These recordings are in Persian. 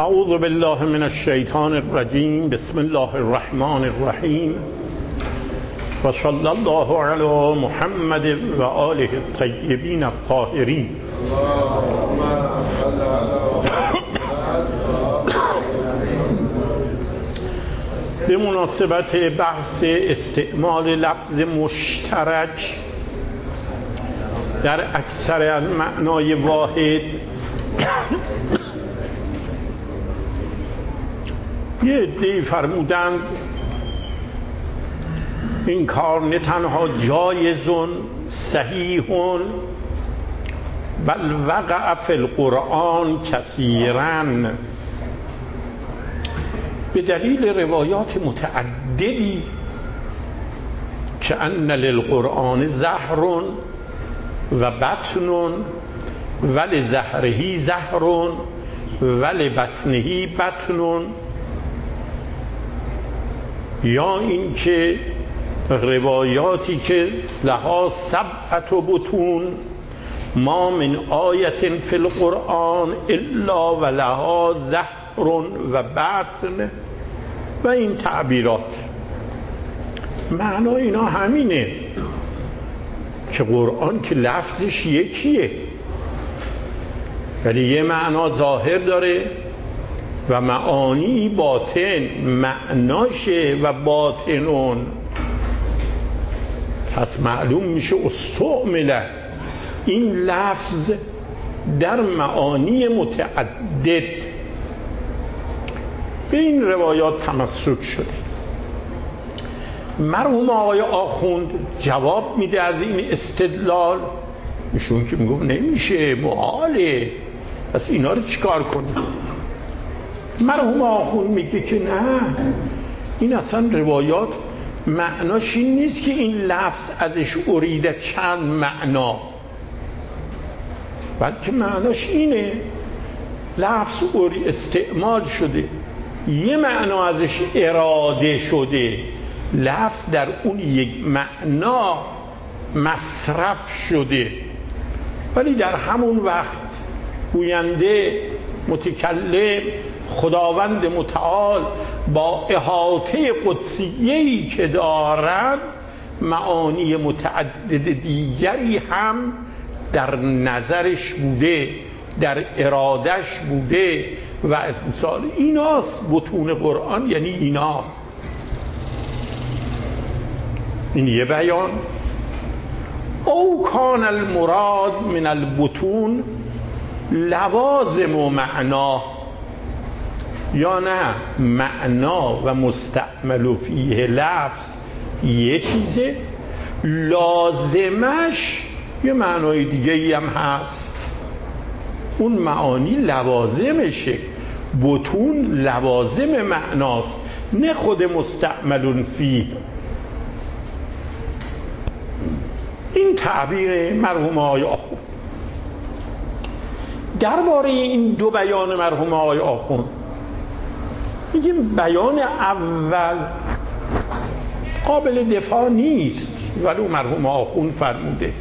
اعوذ بالله من الشیطان الرجیم. بسم الله الرحمن الرحیم و صلی الله علی محمد و آله الطیبین الطاهرین. به مناسبت بحث استعمال لفظ مشترک در اکثر از معنای واحد، یه عده‌ای فرمودند این کار نه تنها جایزون صحیحون بل وقع فی القرآن کثیراً، به دلیل روایات متعددی که ان للقرآن زهر و بطن ولزهره زهر ولبطنه بطن، یا اینکه روایاتی که لها سبعة بطون ما من آیة فی القرآن الا ولها زهر و بطن و این تعبیرات. معنای اینا همینه که قرآن که لفظش یکیه ولی یه معنا ظاهر داره و معانی باطن، معناشه و باطنون. پس معلوم میشه استعمله این لفظ در معانی متعدد. به این روایات تمسک شده. مرحوم آقای آخوند جواب میده از این استدلال، ایشون که میگه نمیشه، محاله، پس اینا رو چیکار کنیم؟ مرحوم آخوند میگه که نه، این اصلا روایات معناش این نیست که این لفظ ازش اریده چند معنا، بلکه معناش اینه لفظ استعمال شده، یه معنا ازش اراده شده، لفظ در اون یک معنا مصرف شده، ولی در همون وقت گوینده، متکلم، خداوند متعال با احاطه قدسیه‌ای که دارد معانی متعدد دیگری هم در نظرش بوده، در ارادش بوده و امثال ایناست. بطون قرآن یعنی اینا. این یه بیان. او کان المراد من البطون لوازم و معنا، یا نه معنا و مستعمل فیه لفظ یه چیزه، لازمش یه معنای دیگه ای هم هست، اون معانی لوازمشه. بطون لوازم معناست نه خود مستعمل فیه. این تعبیر مرحوم آقای آخوند. درباره این دو بیان مرحوم آقای آخوند میگیم بیان اول قابل دفاع نیست، ولی مرحوم آخوند فرموده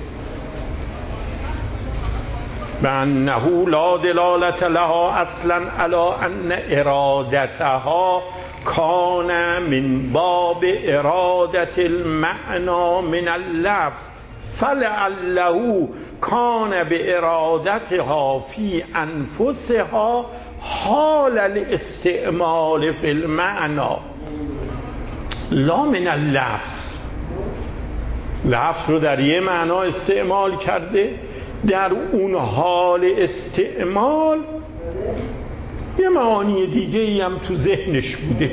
بأنه لا دلالة لها اصلا علی ان ارادتها کان من باب ارادة المعنى من اللفظ فلعله کان بارادتها فی انفسها حال الاستعمال فی المعنى لا من اللفظ. لفظ رو در یه معنا استعمال کرده، در اون حال استعمال یه معانی دیگه ای هم تو ذهنش بوده.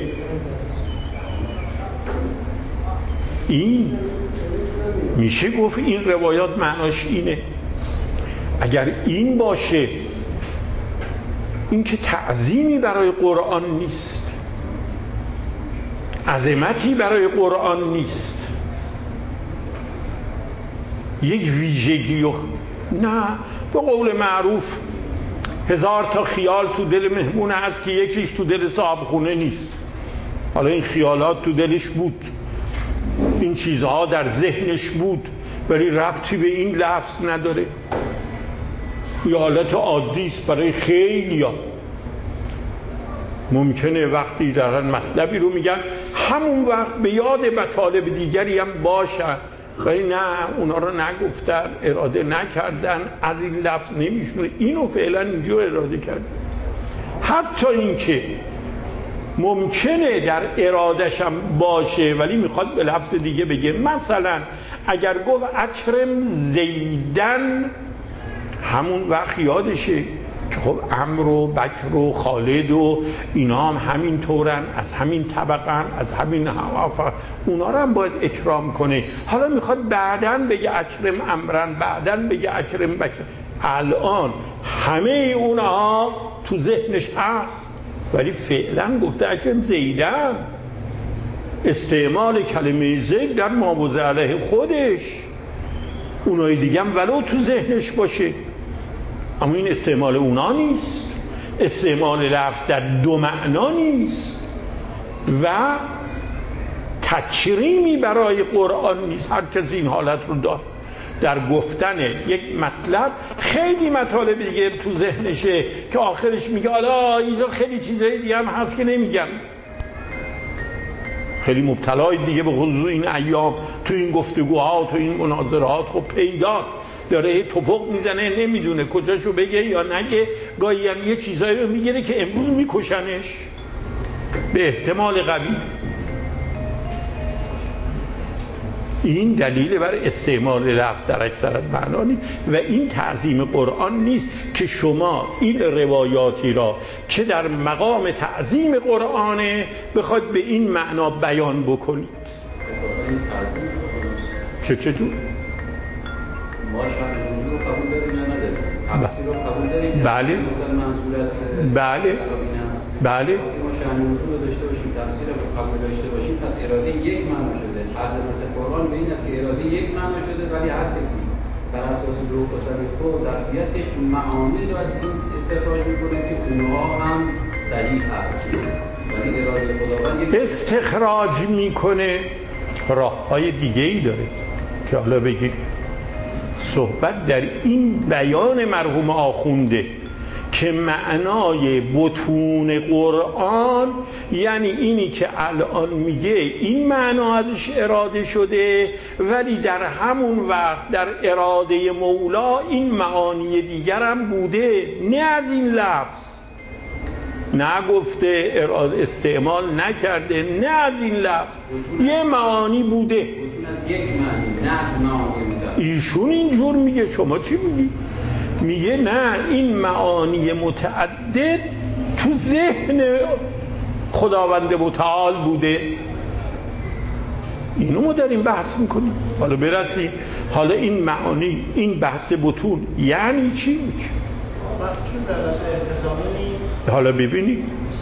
این میشه گفت این روایات معناش اینه. اگر این باشه، این که تعظیمی برای قرآن نیست، عظمتی برای قرآن نیست، یک ویژگی نه. به قول معروف 1000 تا خیال تو دل مهمون هست که یکیش تو دل صاحب خونه نیست. حالا این خیالات تو دلش بود، این چیزها در ذهنش بود، ولی ربطی به این لفظ نداره. یه حالت عادی است برای خیلیا. ممکنه وقتی دارن مطلبی رو میگن همون وقت به یاد مطالب دیگری هم باشن، ولی نه، اونا رو نگفتن، اراده نکردن، از این لفظ نمیشونه، اینو فعلا اینجا اراده کردن. حتی این که ممکنه در ارادش هم باشه ولی میخواد به لفظ دیگه بگه. مثلا اگر گفت اکرم زیدن، همون وقت یادشه که خب عمرو و بکر و خالد و اینا هم همین طورن، از همین طبقن، از همین حوافه، اونا رو هم باید اکرام کنه. حالا میخواد بعدن بگه اکرم عمرن، بعدن بگه اکرم بکر، الان همه اونها تو ذهنش هست ولی فعلا گفته اکرم زیدن. استعمال کلمه زید در ماوضع علیه خودش، اونای دیگه هم ولو تو ذهنش باشه، اما این استعمال اونا نیست، استعمال لفظ در دو معنا نیست و تکریمی برای قرآن نیست. هر کسی این حالت رو داره در گفتن یک مطلب، خیلی مطالب دیگه تو ذهنشه که آخرش میگه حالا اینجا خیلی چیزای دیگه هم هست که نمیگم. خیلی مبتلای دیگه به خصوص این ایام تو این گفتگوها، تو این مناظرات خب پیداست، داره توپق میزنه، نمیدونه کجاشو بگه یا نگه، گاهی هم یه چیزایی رو میگیره که امروز میکشنش به احتمال قوی. این دلیل بر استعمال لفظ در اکثر معنا نیست و این تعظیم قرآن نیست که شما این روایاتی را که در مقام تعظیم قرآنه بخواد به این معنا بیان بکنید. که چطور؟ ما شأن نزول رو قبول داریم یا نداریم؟ تفسیر رو قبول داریم؟ بله. منظور از بله. بله. وقتی ما شأن نزول رو داشته باشیم، تفسیر رو قبول داشته باشیم، پس اراده یک معنا شده. عظمت قرآن به این است که اراده یک معنا شده، ولی هر کسی بر اساس ذوق و سلیقه و ظرفیتش معانی رو از این استخراج میکنه که اونها هم صحیح هست، ولی اراده خداوند استخراج میکنه. راه‌های دیگه‌ای داره که حالا بگیم. صحبت در این بیان مرحوم آخونده که معنای بطون قرآن یعنی اینی که الان میگه این معنا ازش اراده شده، ولی در همون وقت در اراده مولا این معانی دیگر هم بوده، نه از این لفظ نگفته، اراده استعمال نکرده، نه از این لفظ، یه معانی بوده. از یک معنی، نه از معانی بوده. ایشون اینجور میگه، شما چی میگی؟ میگه نه، این معانی متعدد تو ذهن خداوند متعال بوده. اینو ما داریم بحث میکنیم. حالا برسیم، حالا این معانی، این بحث بطون یعنی چی میگه؟ بحث چون درجه التزامی نیست. حالا ببینید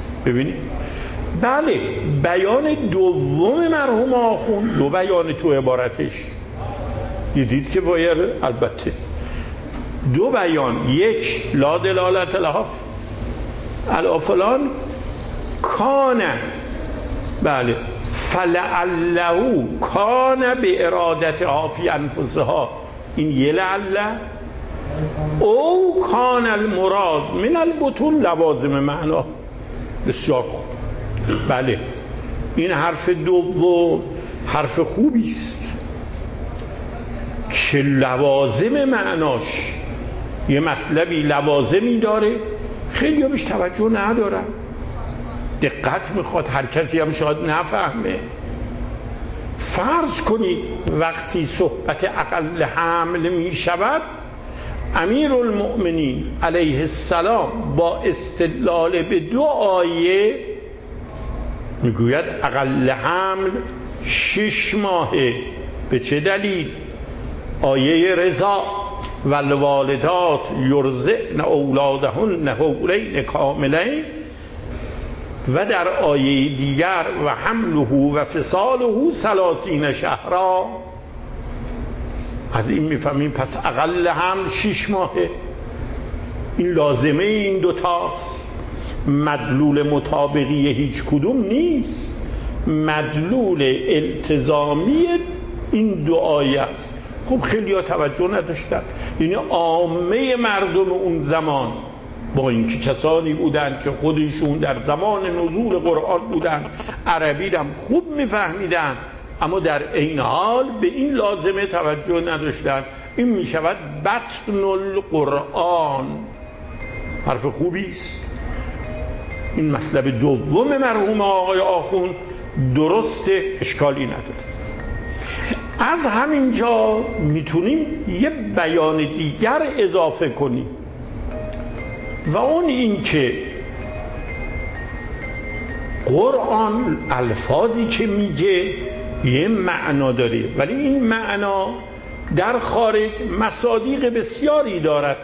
بله، بیان دوم مرحوم آخوند، دو بیان تو عبارتش دیدید که باید، البته دو بیان، یک لا دلالت لها علی فلان کان، بله، فلعله کان به ارادتها فی انفسها، این یه لعله، او کان المراد من البطون لوازم معنا. بسیار خوب، بله، این حرف دوم حرف خوبی است که لوازم معناش یه مطلبی لوازمی داره، خیلی ها بهش توجه ندارن، دقت میخواد، هر کسی هم شاید نفهمه. فرض کنید وقتی صحبت اقل حمل میشود، امیرالمؤمنین علیه السلام با استدلال به دو آیه میگوید اقل حمل 6 ماهه. به چه دلیل؟ آیه رضا والوالدات یرضعن اولادهن حولین کاملین، و در آیه دیگر و حمله و فصاله 30 شهرا. از این میفهمیم پس اقل حمل 6 ماهه. این لازمه این دوتاست، مدلول مطابقی هیچ کدوم نیست، مدلول التزامی این دو آیه است. خب خیلی ها توجه نداشتن، یعنی عامه مردم اون زمان با اینکه کسانی بودند که خودشون در زمان نزول قرآن بودند، عربی هم خوب میفهمیدن، اما در عین حال به این لازمه توجه نداشتند. این میشود بطن القرآن. حرف خوبی است. این مطلب دوم مرحوم آقای آخوند درسته، اشکالی نداره. از همینجا میتونیم یه بیان دیگر اضافه کنیم و اون این که قرآن الفاظی که میگه یه معنا داره، ولی این معنا در خارج مصادیق بسیاری دارد.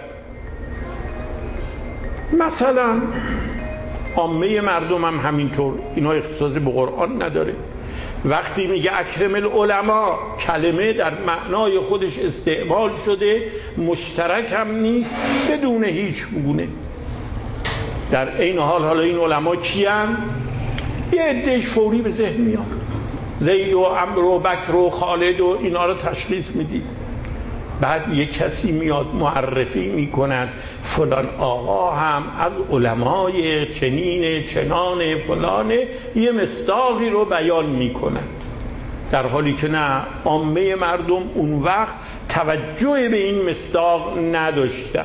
مثلا عامه مردم هم همینطور، اینا اختصاصی به قرآن نداره. وقتی میگه اکرم العلماء، کلمه در معنای خودش استعمال شده، مشترک هم نیست بدون هیچ گونه. در عین حال حالا این علما کیان؟ یه عده‌اش فوری به ذهن میاد، زید و عمرو و بکر و خالد و اینا رو تشخیص میدید. بعد یه کسی میاد معرفی میکند فلان آقا هم از علمای چنین چنان فلانه، یه مصداقی رو بیان میکند، در حالی که نه، عامه مردم اون وقت توجه به این مصداق نداشتن.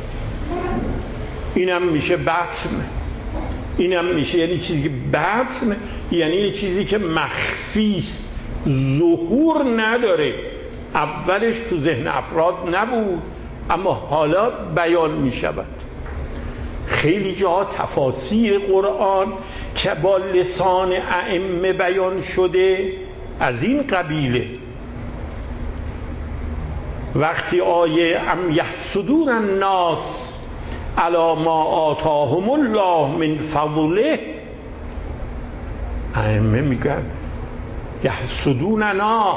اینم میشه بطن. اینم میشه یعنی چیزی که بطن، یعنی یه چیزی که مخفیست، ظهور نداره، اولش تو ذهن افراد نبود اما حالا بیان می شود. خیلی جا تفاسیر قرآن که با لسان ائمه بیان شده از این قبیله. وقتی آیه ام یحسدون الناس علی ما آتاهم الله من فضله، ائمه میگن یحسدوننا،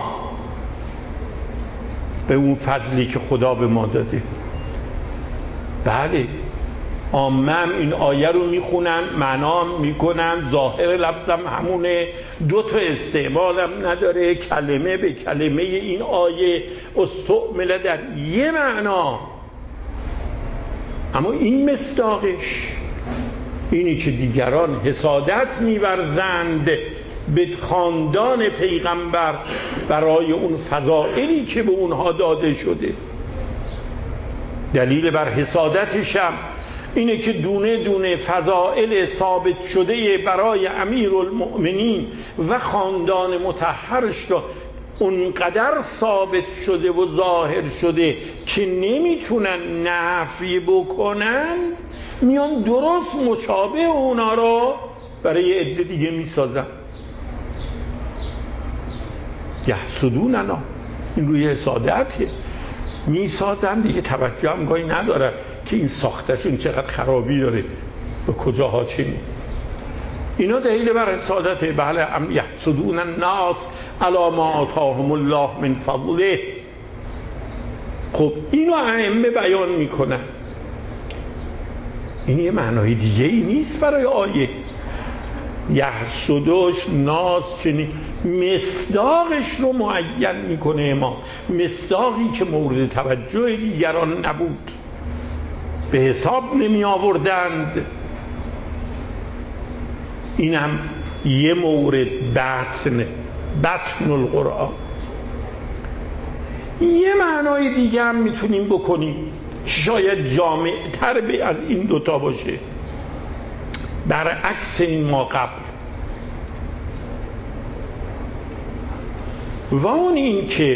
به اون فضلی که خدا به ما داده. بله، عامه هم این آیه رو میخونن، معنا هم میکنن، ظاهر لفظم همونه، دو تا استعمال هم نداره، کلمه به کلمه این آیه استعمل در یه معنا. اما این مصداقش اینی که دیگران حسادت می‌ورزند به خاندان پیغمبر برای اون فضائلی که به اونها داده شده. دلیل بر حسادتش هم اینه که دونه دونه فضائل ثابت شده برای امیرالمؤمنین و خاندان مطهرش رو اونقدر ثابت شده و ظاهر شده که نمیتونن نفی بکنن، میان درست مشابه اونا رو برای عده دیگه میسازن. یحسدوننا، این روی حسادته میسازن دیگه، توجه هم گاهی ندارن که این ساختشون چقدر خرابی داره، به کجاها چینی. اینا دلیل بر حسادته. بله، ام یحسدون الناس علی ما آتاهم الله من فضله. خب اینو ائمه بیان میکنن. این یه معنای دیگه ای نیست برای آیه. یحسدوش ناس چنین مصداقش رو معین میکنه امام، مصداقی که مورد توجه دیگران نبود، به حساب نمی آوردند. اینم یه مورد بطن القرآن. یه معنای دیگه هم میتونیم بکنیم، شاید جامع تر از این دوتا باشه، برعکس این ما قبل، و اون این که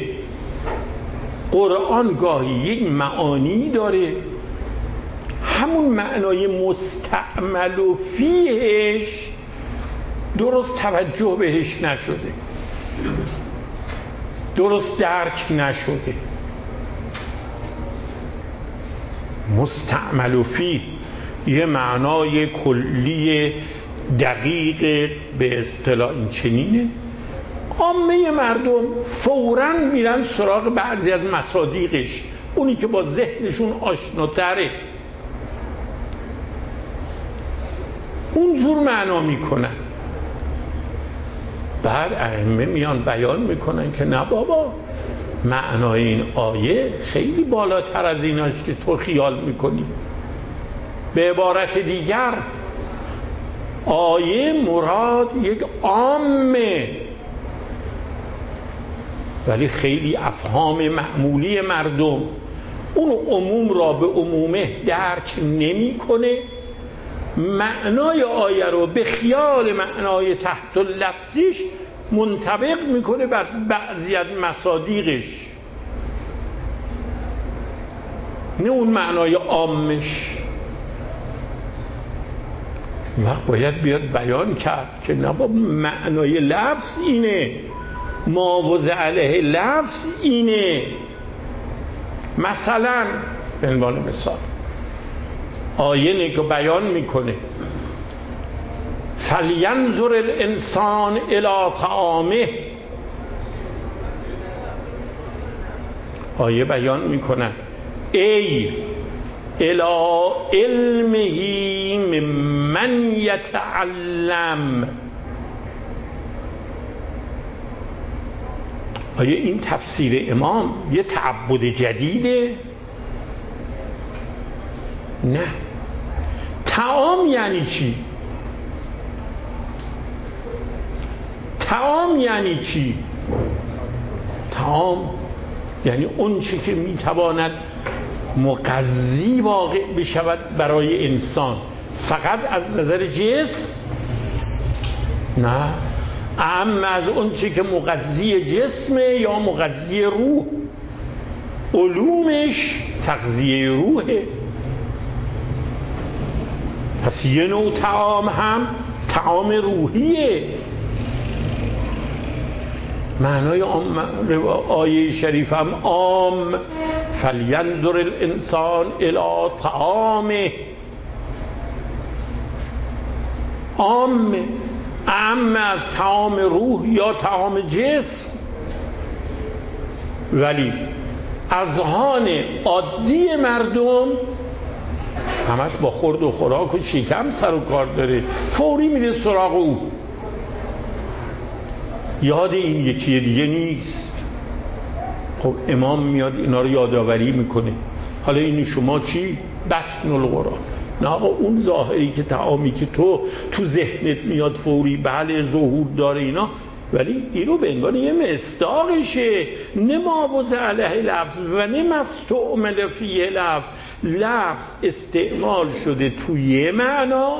قرآن گاهی یک معانی داره، همون معنای مستعمل و فیهش درست توجه بهش نشده، درست درک نشده. مستعمل و فیه یه معنای کلی دقیق به اصطلاح این چنینه. عامه مردم فوراً میرن سراغ بعضی از مصادیقش، اونی که با ذهنشون آشناتره، اونجور معنا میکنن. بعد ائمه میان بیان میکنن که نه بابا، معنای این آیه خیلی بالاتر از این است که تو خیال میکنی. به عبارت دیگر آیه مراد یک عامه، ولی خیلی افهام معمولی مردم اون عموم را به عمومه درک نمی کنه، معنای آیه رو به خیال معنای تحت لفظیش منطبق میکنه بر بعضی از مصادیقش، نه اون معنای عامش. وقت باید بیاد بیان کرد که نه با معنای لفظ اینه، ما وضع علیه لفظ اینه. مثلا به عنوان مثال آیه که بیان میکنه فلینظر الانسان الی طعامه، آیه بیان میکنن ای الی علمه ممن یتعلم. آیا این تفسیر امام یه تعبد جدیده؟ نه. طعام یعنی چی؟ طعام یعنی چی؟ طعام یعنی اون چی که میتواند مغذی واقع بشود برای انسان، فقط از نظر جسم؟ نه، اما از اون چی که مغذی جسمه یا مغذی روح، علومش تغذیه روحه. پس یه نوع طعام هم طعام روحیه. معنای آیه شریف هم عام، فلینظر الانسان الی طعامه، عام، اما از طعام روح یا طعام جسم. ولی اذهان عادی مردم همش با خورد و خوراک و شکم سر و کار داره، فوری میره سراغ او، یاد این یکی دیگه نیست. خب امام میاد اینا رو یادآوری میکنه. حالا این شما چی؟ بطن القرآن. نه آقا، اون ظاهری که طعامی که تو ذهنت میاد فوری بله ظهور داره اینا، ولی اینو به عنوان یه مصداقشه، نه ما وضع علیه لفظ و نه مستعمل فیه لفظ. لفظ استعمال شده توی یه معنا،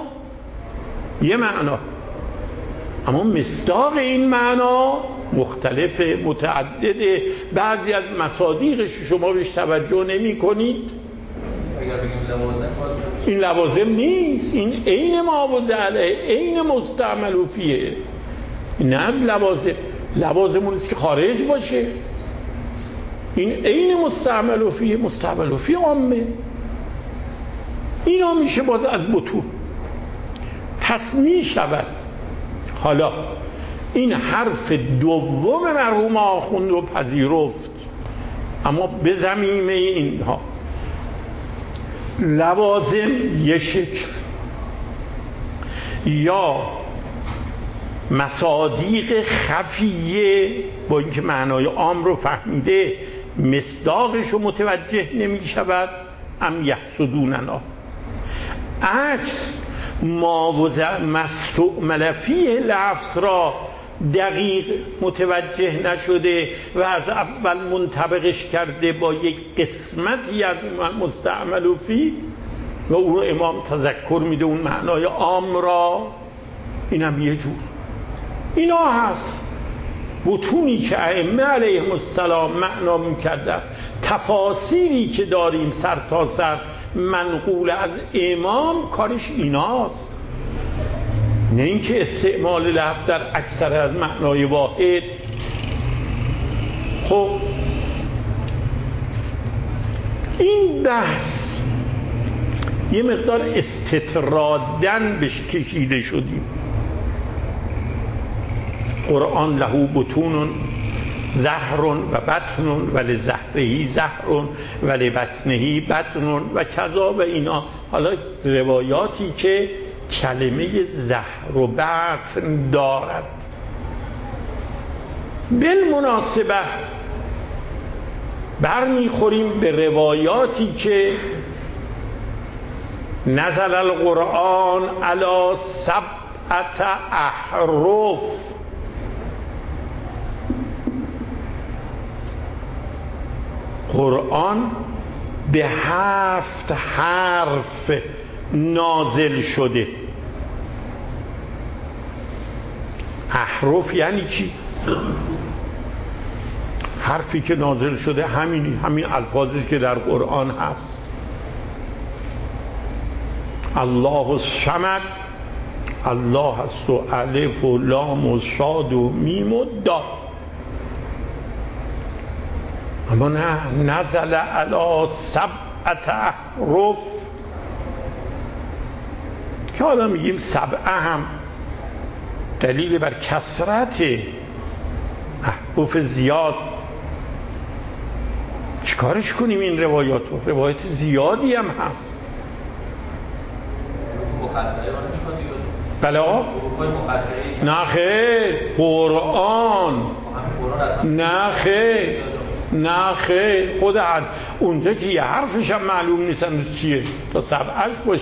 اما مصداق این معنا مختلفه، متعدده. بعضی از مصادیقش شما بهش توجه نمی کنید. اگر بگیم لوازم، این لوازم نیست، این عین ما وضع علیه، عین مستعمل فیه. نه از لوازم اونیست که خارج باشه، این عین مستعمل فیه عامه. اینا میشه باز از بطون. پس میشود حالا این حرف دوم مرحوم آخوند رو پذیرفت، اما به زمینه اینها لوازم یه شکل یا مصادیق خفیه، با اینکه معنای عام رو فهمیده مصداقش رو متوجه نمی شود، ام یحسدوننا. عکس ما مستعمل فیه لفظ را دقیق متوجه نشده و از اول منطبقش کرده با یک قسمتی از مستعمل فیه و اون رو امام تذکر میده اون معنای عام را. اینم یه جور. اینا هست بطونی که ائمه علیهم السلام معنا میکردن، تفاسیری که داریم سر تا سر منقول از امام، کارش ایناست، نه اینکه استعمال لفظ در اکثر از معنای واحد. خب این بحث یه مقدار استطرادن بهش کشیده شدیم. قرآن له بطون زهر و بطن و لزهره زهر و لبطنه بطن و کذا و اینا. حالا روایاتی که کلمه زهر و بطن دارد، بالمناسبه برمیخوریم به روایاتی که نزل القرآن علی 7 احرف. قرآن به 7 حرف نازل شده. احرف یعنی چی؟ حرفی که نازل شده همین الفاظی که در قرآن هست. الله الصمد، الله هست و الف و لام و صاد و میم و دال. اما نه، نزل علی 7 احرف که حالا میگیم 7 هم دلیل بر کثرت احرف زیاد. چیکارش کنیم این روایاتو؟ روایت زیادی هم هست. بله نه خیر، قرآن نه خیر، نه خیر، خود اونجا که یه حرفش هم معلوم نیستن چیه تا 7 باشه.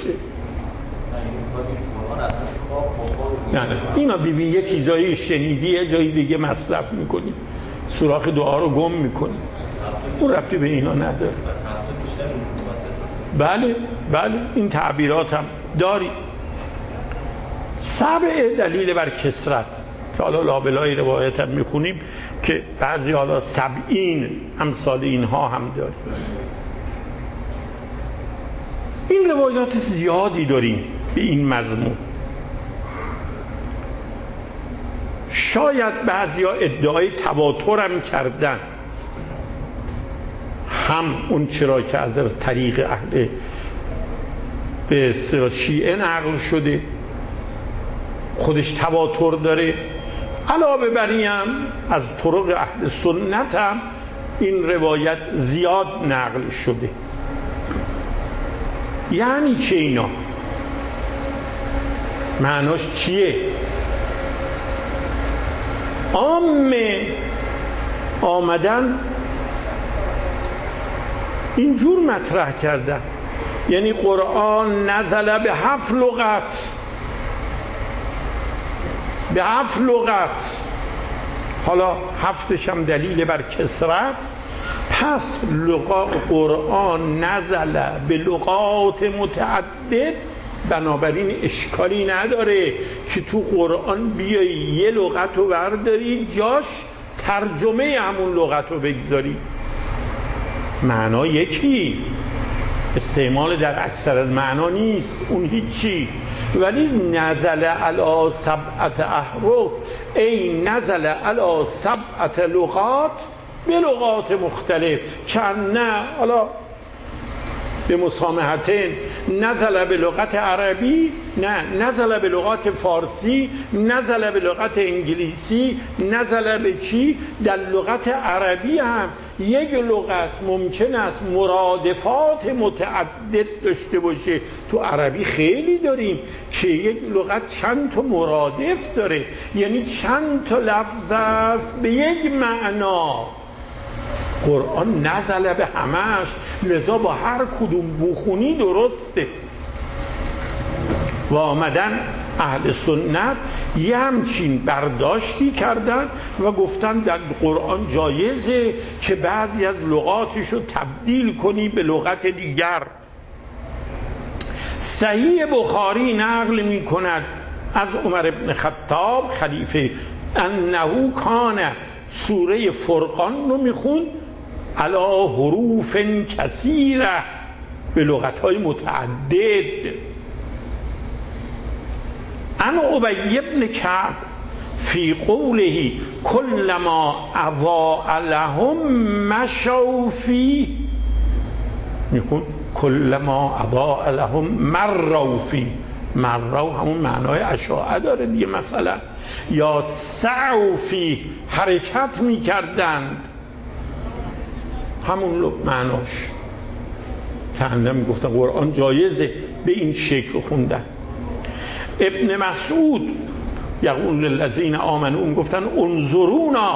نه اینا ببین یه چیزایی شنیدی یه جایی دیگه مصرف میکنی، سوراخ دعا رو گم میکنی، اون ربطی به اینا نداره. بله این تعبیرات هم داری. 7 دلیل بر کثرت که حالا لابلای روایت هم میخونیم که بعضی حالا 70 امثال اینها هم داریم. این روایات زیادی داریم به این مضمون. شاید بعضی ها ادعای تواتر هم کردن، هم اون چرا که از طریق اهل به شیعه نقل شده خودش تواتر داره، علاوه بر این هم از طرق اهل سنت هم این روایت زیاد نقل شده. یعنی چه اینا؟ معناش چیه؟ عامه آمدن اینجور مطرح کردن، یعنی قرآن نزل به 7 لغت، به 7 لغت، حالا 7 هم دلیل بر کثرت. پس قرآن نزل به لغات متعدد، بنابراین اشکالی نداره که تو قرآن بیایی یه لغت رو برداری جاش ترجمه همون لغت رو بگذاری، معنا یکی، استعمال در اکثر از معنا نیست، اون هیچی. ولی نزل علی 7 احرف ای نزل علی 7 لغات به لغات مختلف. چند نه حالا به مسامحتین، نزل به لغت عربی، نه نزل به لغت فارسی، نزل به لغت انگلیسی، نزل به چی؟ در لغت عربی هم یک لغت ممکن است مرادفات متعدد داشته باشه. تو عربی خیلی داریم که یک لغت چند تا مرادف داره، یعنی چند تا لفظ است به یک معنا. قرآن نزل به همش، لذا با هر کدوم بخونی درسته. و آمدن اهل سنت یه همچین برداشتی کردن و گفتن در قرآن جایزه که بعضی از لغاتش رو تبدیل کنی به لغت دیگر. صحیح بخاری نقل می کند از عمر بن خطاب خلیفه انه کان سوره فرقان رو میخوند علی حروف کثیره، به لغت‌های متعدد. انا ابی بن کعب فی قوله کلما اضاء لهم مشوا فیه، میخوند کلما اضاء لهم مروا فیه، مروا همون معنای اشاعه داره دیگه، مثلا یا سعوا فیه، حرکت میکردند، همون معناش. که میگفتن قرآن جایزه به این شکل خوندن. ابن مسعود یقول للذین آمنوا میگفتن انظرونا،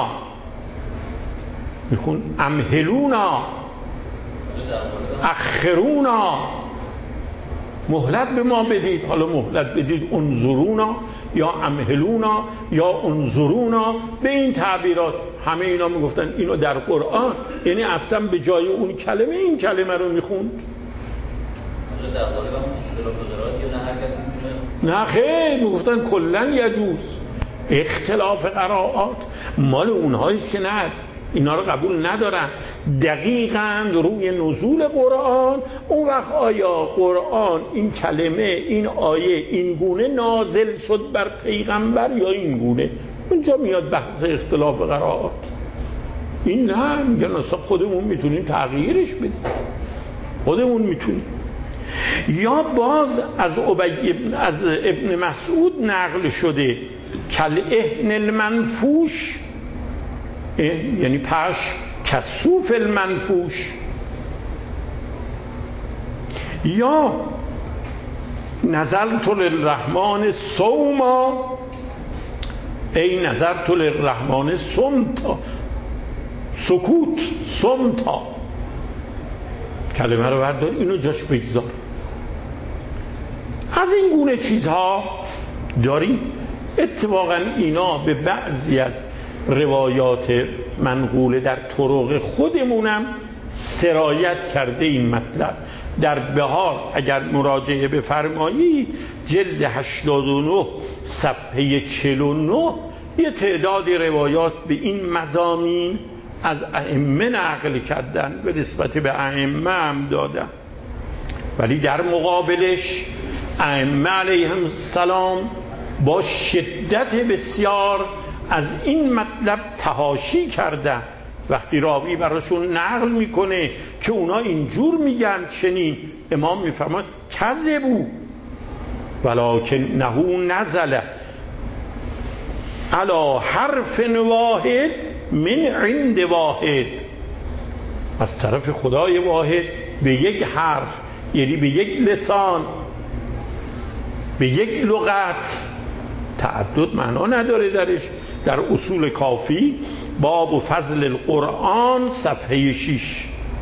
میخون امهلونا، اخرونا، مهلت به ما بدید. حالا مهلت بدید انظرونا یا امهلونا یا انظرونا، به این تعبیرات همه اینا میگفتن اینو در قرآن، یعنی اصلا به جای اون کلمه این کلمه رو میخوند. در قالب همون اختلاف قرائات یا نه هر کس میتونه؟ نه خیر، میگفتن کلن یجوز. اختلاف قرائات مال اونهاییست که نه اینا رو قبول ندارن. دقیقاً روی نزول قرآن، اون وقت آیا قرآن این کلمه این آیه این گونه نازل شد بر پیغمبر یا این گونه، اونجا میاد بحث اختلاف قرائات. این نه، میگن اصلا خودمون میتونیم تغییرش بدیم، خودمون میتونیم. یا باز از ابن مسعود نقل شده کل اهن المنفوش، یعنی پشم کسوف المنفوش. یا نظرت للرحمن صوما ای نظرت للرحمن صمتا، سکوت صمتا، کلمه رو بردار اینو جاش بگذار. از این گونه چیزها داریم. اتفاقا اینا به بعضی از روایات منقوله در طرق خودمونم سرایت کرده. این مطلب در بهار اگر مراجعه بفرمایید جلد 89 صفحه 49 یه تعدادی روایات به این مضامین از ائمه نقل کردن، به نسبت به ائمه هم دادن، ولی در مقابلش ائمه علیهم السلام با شدت بسیار از این مطلب تحاشی کردن. وقتی راوی براشون نقل میکنه که اونا اینجور میگن چنین، امام میفرماید کذبوا ولکنه نزل علی حرف واحد من عند واحد، از طرف خدای واحد به یک حرف، یعنی به یک لسان، به یک لغت. تعدد معنا نداره درش. در اصول کافی باب فضل القرآن صفحه 6.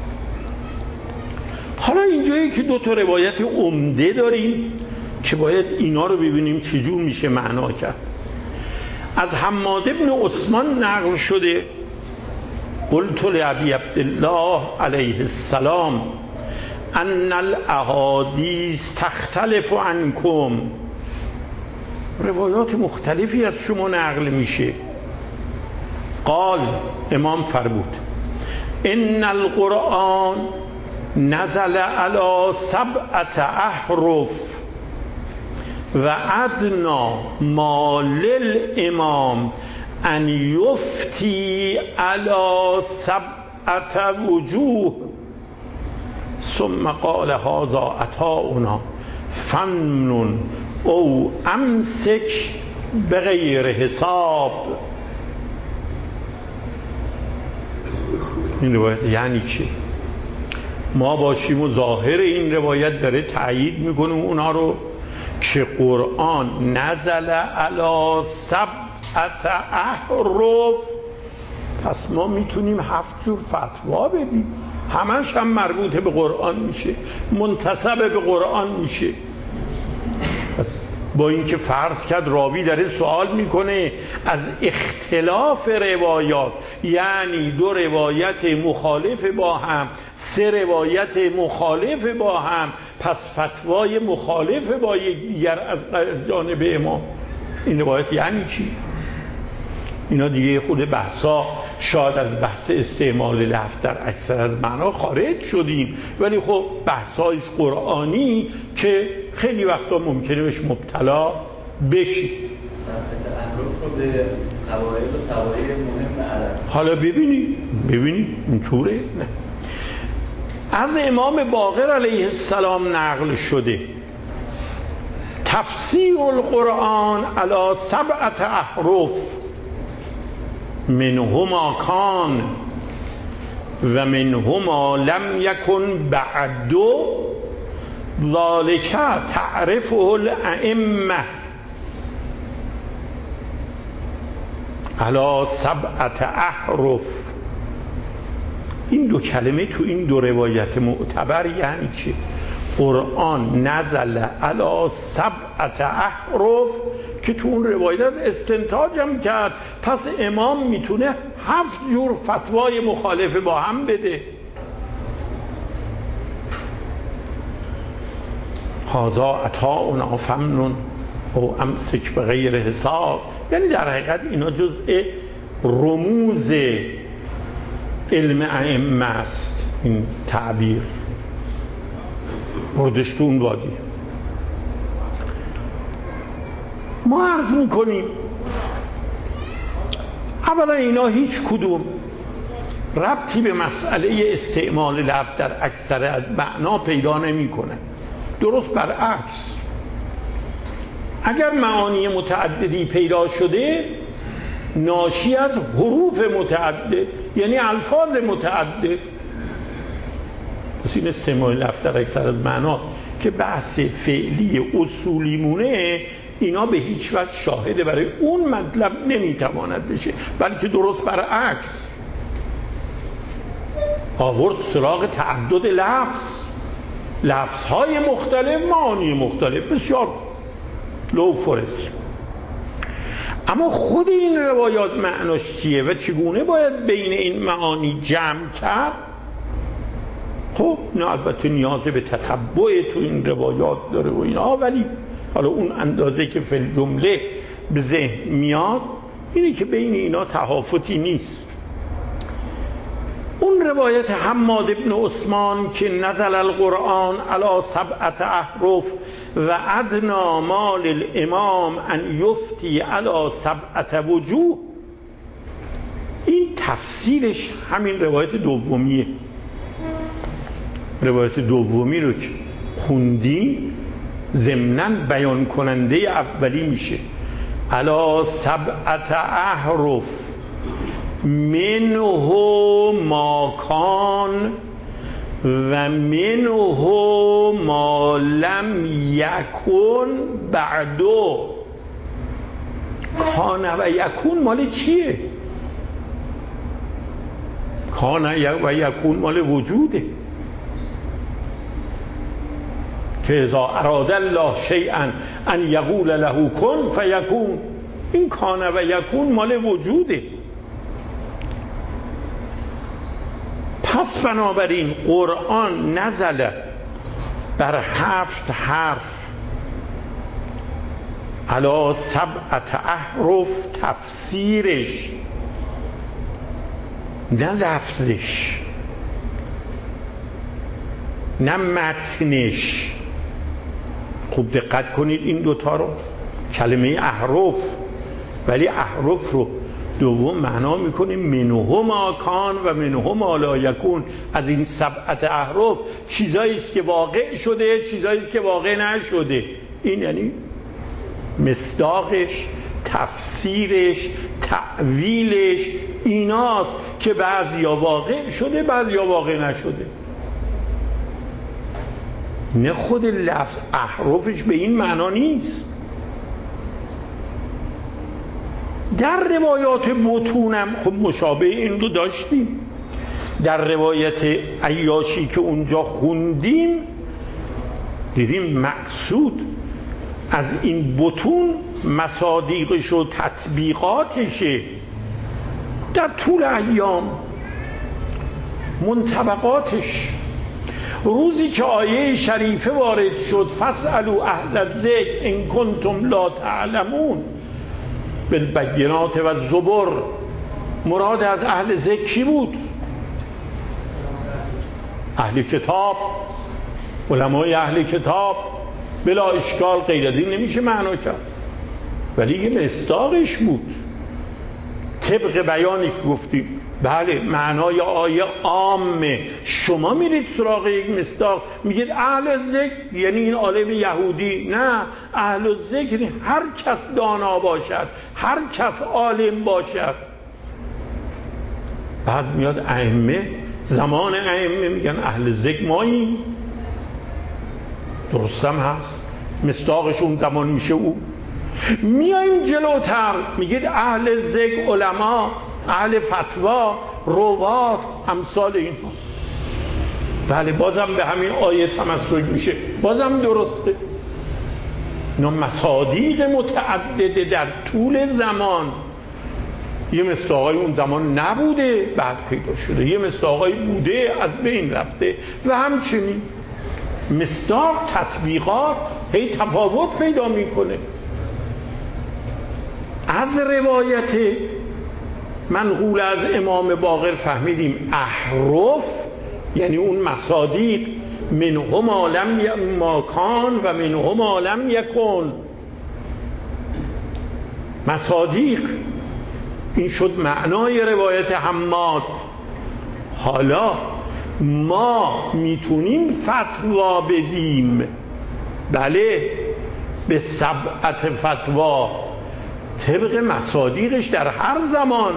حالا اینجایی که دو تا روایت عمده داریم که باید اینا رو ببینیم چجور میشه معنا کرد. از حماد بن عثمان نقل شده قلت لابی عبدالله علیه السلام ان الاحادیث تختلف عنکم، روایات مختلفی از شما نقل میشه. قال، امام فرمود ان القرآن نزل علی 7 احرف و ادنا ما للامام ان یفتی علی 7 وجوه ثم قال هذا عطاؤنا فمنن او امسک بغیر حساب. این روایت یعنی چی؟ ما باشیم و ظاهر این روایت داره تأیید میکنه اونا رو که قرآن نزل علی 7 احرف، پس ما میتونیم 7 جور فتوا بدیم، همش هم مربوط به قرآن میشه، منتسب به قرآن میشه. پس با اینکه فرض کرد راوی داره سوال میکنه از اختلاف روایات، یعنی 2 روایت مخالف با هم، 3 روایت مخالف با هم، پس فتوای مخالف با یکدیگر از جانب امام. این روایت یعنی چی؟ اینا دیگه خود بحثا، شاید از بحث استعمال لفظ در اکثر از معنا خارج شدیم، ولی خب بحثای قرآنی که خیلی وقتا ممکنه بهش مبتلا بشی. احرف رو به قواعد و قواعد مهم عرب. حالا ببینید اینطوره. نه، از امام باقر علیه السلام نقل شده تفسیر القرآن علی 7 احرف منهما کان و منهما لم یکن بعد ذالک تعرفه الائمه علی 7 احرف. این 2 کلمه تو این 2 روایت معتبر یعنی چی؟ قرآن نزل علی 7 احرف که تو اون روایت استنتاج هم کرد، پس امام میتونه 7 جور فتوای مخالف با هم بده. هذا عطاؤنا فمنن او امسک به غیر حساب. یعنی در حقیقت اینا جزء رموز علم ائمه است، این تعبیر بردش تو اون وادی. ما عرض میکنیم اولا اینا هیچ کدوم ربطی به مسئله استعمال لفظ در اکثر از معنا پیدا نمیکنه. درست برعکس، اگر معانی متعددی پیدا شده ناشی از حروف متعدد، یعنی الفاظ متعدد. پس این استعمال لفظ در اکثر از معنا که بحث فعلی اصولی مونه، اینا به هیچ وجه شاهد برای اون مطلب نمیتواند بشه، بلکه درست برعکس آورد سراغ تعدد لفظهای مختلف، معانی مختلف. بسیار لو فورست. اما خود این روایات معناش چیه و چگونه باید بین این معانی جمع کرد؟ خب نه البته نیاز به تتبع تو این روایات داره و اینا، ولی حالا اون اندازه که فی الجمله به ذهن میاد اینه که بین اینا تهافتی نیست. اون روایت حماد ابن عثمان که نزل القرآن علی 7 احرف و ادنا ما للامام ان یفتی علی 7 وجوه، این تفسیرش همین روایت دومیه. روایت دومی رو که خوندی ضمناً بیان کننده اولی میشه. علی 7 احرف منه ما کان و منه ما لم یکن بعدو. کان و یکون مال چیه؟ کان و یکون مال وجوده که اذا اراد الله شیئا ان یقول له کن فیکون. این کان و یکون مال وجوده. پس بنابراین قرآن نزل بر 7 حرف علی 7 احرف، تفسیرش نه لفظش نه متنش. خوب دقت کنید این دوتا رو، کلمه احرف، ولی احرف رو دوم معنا میکنیم منه ما کان و منه ما لا یکون. از این 7 احرف چیزایی است که واقع شده، چیزایی است که واقع نشده. این یعنی مصداقش، تفسیرش، تأویلش ایناست که بعضیا واقع شده بعضیا واقع نشده. نه خود لفظ احرفش به این معنا نیست. در روایات متونم خب مشابه این رو داشتیم. در روایت عیاشی که اونجا خوندیم دیدیم مقصود از این بطون مصادیقش و تطبیقاتشه در طول ایام، منطبقاتش. روزی که آیه شریفه وارد شد فاسألوا اهل الذکر ان کنتم لا تعلمون بالبینات و الزبر، مراد از اهل ذکر کی بود؟ اهل کتاب، علمای اهل کتاب. بلا اشکال، غیر از این نمیشه معنا کرد، ولی یه مصداقش بود طبق بیانی که گفتیم. بله معنای آیه عامه. شما میرید سراغ یک مصداق میگید اهل ذکر یعنی این عالم یهودی. نه، اهل ذکر هر کس دانا باشد، هر کس عالم باشد. بعد میاد ائمه، زمان ائمه میگن اهل ذکر ماییم. درستم هست، مصداقش اون زمان میشه او. میایم جلوتر میگید اهل ذکر علما، اهل فتوا، روات، امثال اینها. بله بازم به همین آیه تمسک میشه، بازم درسته. اینا مصادیق متعدده در طول زمان، یه مصداقای اون زمان نبوده بعد پیدا شده، یه مصداقای بوده از بین رفته و همچنین مصداق تطبیقات هی تفاوت پیدا میکنه. از روایت منقول از امام باقر فهمیدیم احرف یعنی اون مصادیق منهما لم ما کان و منهما لم یکن. مصادیق این شد معنای روایت حماد. حالا ما میتونیم فتوا بدیم، بله، به سبعت فتوا طبق مصادیقش در هر زمان،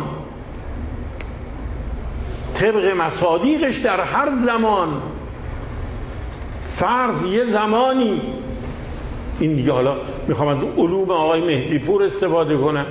طبق مصادیقش در هر زمان. فرض یه زمانی این دیگه، حالا میخوام از علوم آقای مهدی پور استفاده کنم،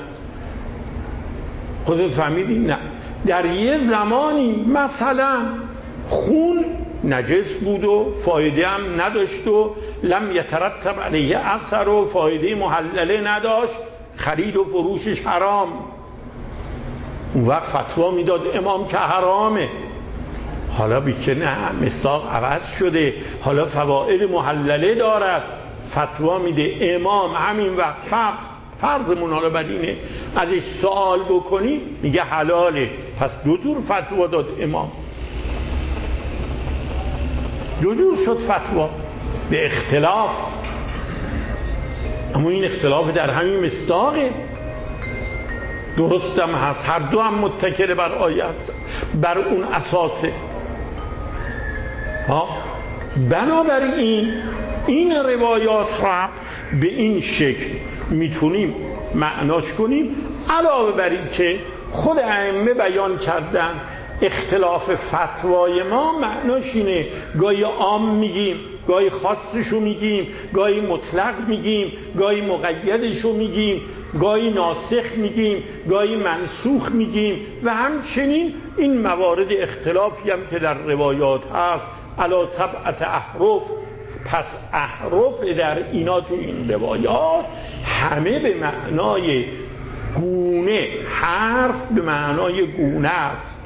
خودت فهمیدی؟ نه، در یه زمانی مثلا خون نجس بود و فایده هم نداشت و لم یترتب علیه اثر و فایده محلله نداشت، خرید و فروشش حرام. اون وقت فتوا میداد امام که حرامه. حالا بیچه نه، مصداق عوض شده، حالا فواید محلله دارد، فتوا میده امام همین وقت فرضمون حالا بر اینه ازش سوال بکنی میگه حلاله. پس دو جور فتوا داد امام، دو جور شد فتوا به اختلاف، اما این اختلاف در همین مصداقه، درستم هست، هر دو هم متکل بر آیه هست، بر اون اساسه. بنابراین این روایات را به این شکل میتونیم معناش کنیم. علاوه بر این که خود ائمه بیان کردن اختلاف فتوای ما معناش اینه گاهی عام میگیم، گاهی خاصشو میگیم، گاهی مطلق میگیم، گاهی مقیدشو میگیم، گاهی ناسخ میگیم، گاهی منسوخ میگیم و همچنین این موارد اختلافی هم که در روایات هست علی سبعت احرف. پس احرف در اینا تو این روایات همه به معنای گونه، حرف به معنای گونه است،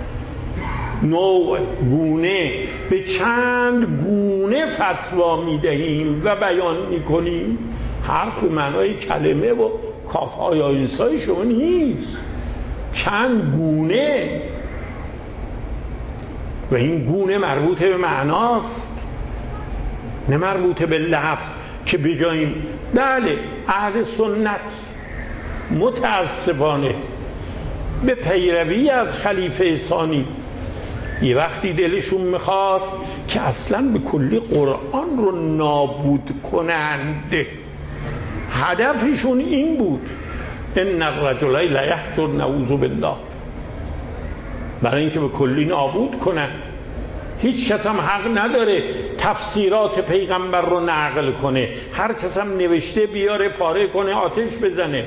نوع، گونه، به چند گونه فتوا میدهیم و بیان میکنیم. حرف به معنای کلمه و کافهای آینسای شما نیست، چند گونه، و این گونه مربوط به معناست نه مربوط به لفظ که بگوییم. بله اهل سنت متاسفانه به پیروی از خلیفه ثانی یه وقتی دلشون میخواست که اصلا به کلی قرآن رو نابود کنند، هدفشون این بود ان الرجل لا یهجر نعوذ بالله، برای اینکه به کلی نابود کنن. هیچ کس هم حق نداره تفسیرات پیغمبر رو نقل کنه، هر کس هم نوشته بیاره پاره کنه آتش بزنه.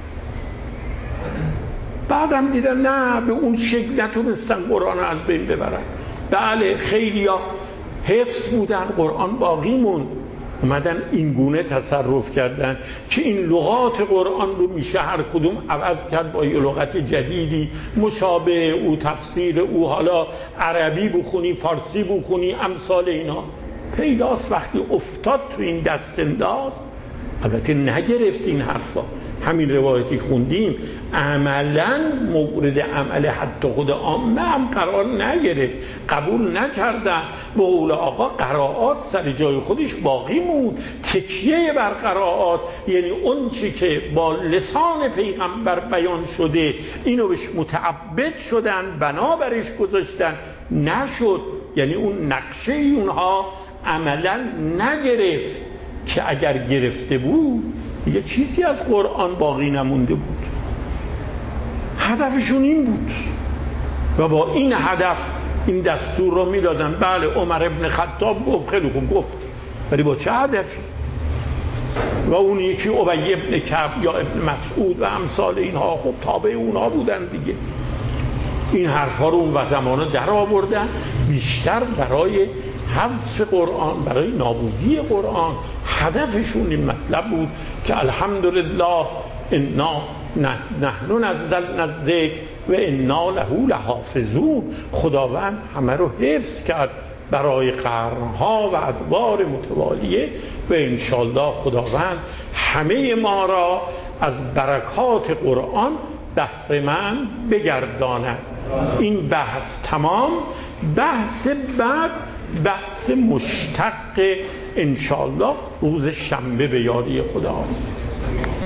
بعدم دیدن نه، به اون شکل نتونستن قرآن رو از بین ببرن. بله خیلی ها حفظ بودن، قرآن باقی موند، اومدن این گونه تصرف کردن که این لغات قرآن رو میشه هر کدوم عوض کرد با یه لغت جدیدی مشابه او، تفسیر او، حالا عربی بخونی، فارسی بخونی، امثال اینا پیداست. وقتی افتاد تو این دست انداز، البته نگرفت این حرفا، همین روایتی خوندیم عملا مورد عمل حتی خود عامه هم قرار نگرفت، قبول نکردن. به قول آقا قرائات سر جای خودش باقی موند، تکیه بر قرائات، یعنی اون چی که با لسان پیغمبر بیان شده اینو بهش متعبد شدن، بنابرش گذاشتن، نشد. یعنی اون نقشه اونها عملا نگرفت که اگر گرفته بود یه چیزی از قرآن باقی نمونده بود. هدفشون این بود و با این هدف این دستور رو میدادن. بله عمر ابن خطاب گفت، خیلی خوب گفت، ولی با چه هدفی؟ و اون یکی ابی ابن کعب یا ابن مسعود و امثال اینها خب تابع اونها بودن دیگه. این حرفا رو اون زمانا در آوردن، بیشتر برای حذف قرآن، برای نابودی قرآن. هدفشون این مطلب بود که الحمدلله انا نحن نزلنا الذکر و انا له لحافظون. خداوند همه رو حفظ کرد برای قرنها و ادوار متوالیه و انشالله خداوند همه ما را از برکات قرآن بهره‌مند بگرداند. این بحث تمام. بحث بعد بحث مشتق انشالله روز شنبه به یاری خدا.